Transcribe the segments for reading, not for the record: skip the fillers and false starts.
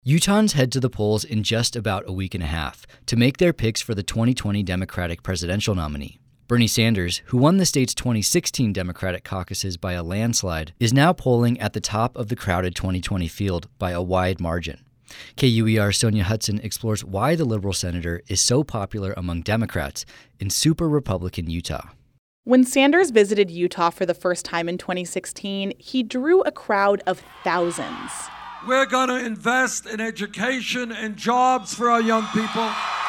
Utahns head to the polls in just about a week and a half to make their picks for the 2020 Democratic presidential nominee. Bernie Sanders, who won the state's 2016 Democratic caucuses by a landslide, is now polling at the top of the crowded 2020 field by a wide margin. KUER Sonia Hudson explores why the liberal senator is so popular among Democrats in super Republican Utah. When Sanders visited Utah for the first time in 2016, he drew a crowd of thousands. We're going to invest in education and jobs for our young people.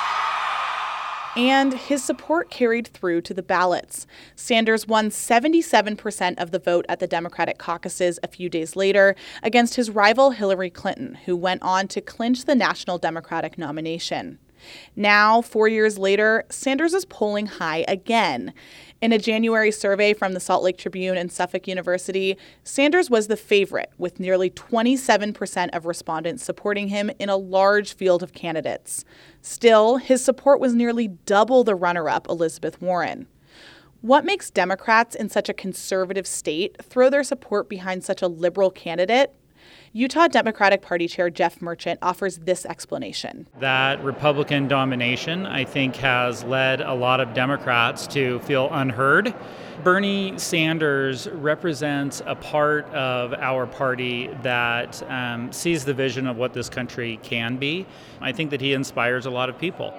And his support carried through to the ballots. Sanders won 77% of the vote at the Democratic caucuses a few days later against his rival Hillary Clinton, who went on to clinch the national Democratic nomination. Now, 4 years later, Sanders is polling high again. In a January survey from the Salt Lake Tribune and Suffolk University, Sanders was the favorite, with nearly 27% of respondents supporting him in a large field of candidates. Still, his support was nearly double the runner-up, Elizabeth Warren. What makes Democrats in such a conservative state throw their support behind such a liberal candidate? Utah Democratic Party Chair Jeff Merchant offers this explanation. That Republican domination, I think, has led a lot of Democrats to feel unheard. Bernie Sanders represents a part of our party that sees the vision of what this country can be. I think that he inspires a lot of people.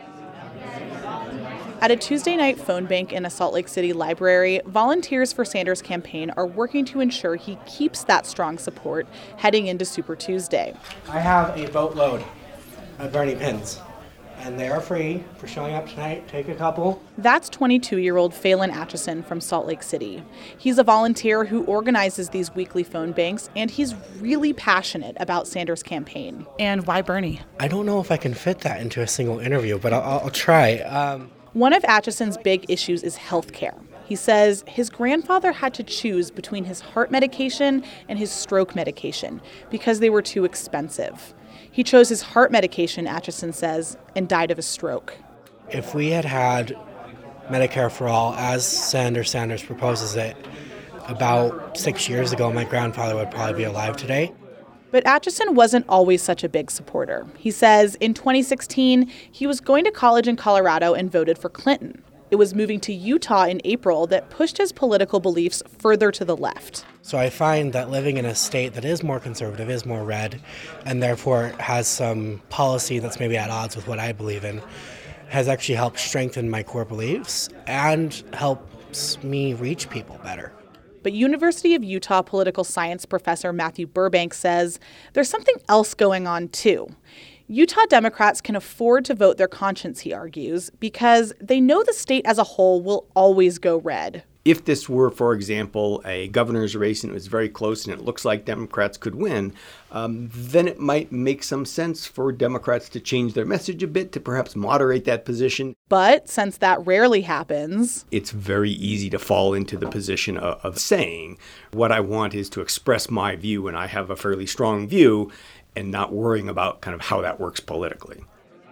At a Tuesday night phone bank in a Salt Lake City library, volunteers for Sanders' campaign are working to ensure he keeps that strong support heading into Super Tuesday. I have a boatload of Bernie pins, and they are free for showing up tonight. Take a couple. That's 22-year-old Phelan Atchison from Salt Lake City. He's a volunteer who organizes these weekly phone banks, and he's really passionate about Sanders' campaign. And why Bernie? I don't know if I can fit that into a single interview, but I'll try. One of Atchison's big issues is health care. He says his grandfather had to choose between his heart medication and his stroke medication because they were too expensive. He chose his heart medication, Atchison says, and died of a stroke. If we had had Medicare for all, as Senator Sanders proposes it, about 6 years ago, my grandfather would probably be alive today. But Atchison wasn't always such a big supporter. He says in 2016, he was going to college in Colorado and voted for Clinton. It was moving to Utah in April that pushed his political beliefs further to the left. So I find that living in a state that is more conservative, is more red, and therefore has some policy that's maybe at odds with what I believe in, has actually helped strengthen my core beliefs and helps me reach people better. But University of Utah political science professor Matthew Burbank says there's something else going on, too. Utah Democrats can afford to vote their conscience, he argues, because they know the state as a whole will always go red. If this were, for example, a governor's race and it was very close and it looks like Democrats could win, then it might make some sense for Democrats to change their message a bit, to perhaps moderate that position. But since that rarely happens, it's very easy to fall into the position of saying, what I want is to express my view and I have a fairly strong view, and not worrying about kind of how that works politically.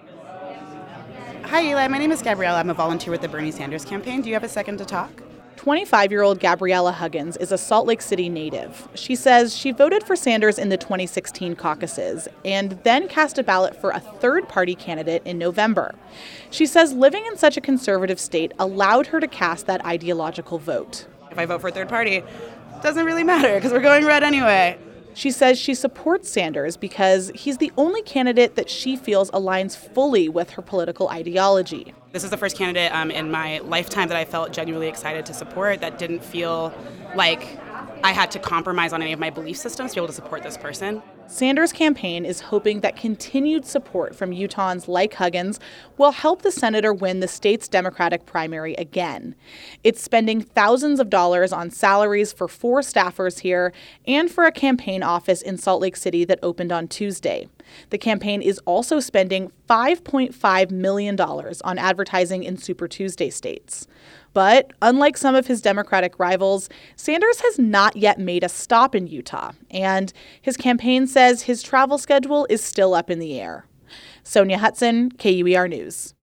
Hi, Eli. My name is Gabriella. I'm a volunteer with the Bernie Sanders campaign. Do you have a second to talk? 25-year-old Gabriella Huggins is a Salt Lake City native. She says she voted for Sanders in the 2016 caucuses and then cast a ballot for a third-party candidate in November. She says living in such a conservative state allowed her to cast that ideological vote. If I vote for a third party, it doesn't really matter because we're going red anyway. She says she supports Sanders because he's the only candidate that she feels aligns fully with her political ideology. This is the first candidate in my lifetime that I felt genuinely excited to support, that didn't feel like I had to compromise on any of my belief systems to be able to support this person. Sanders' campaign is hoping that continued support from Utahns like Huggins will help the senator win the state's Democratic primary again. It's spending thousands of dollars on salaries for 4 staffers here and for a campaign office in Salt Lake City that opened on Tuesday. The campaign is also spending $5.5 million on advertising in Super Tuesday states. But unlike some of his Democratic rivals, Sanders has not yet made a stop in Utah, and his campaign says his travel schedule is still up in the air. Sonia Hudson, KUER News.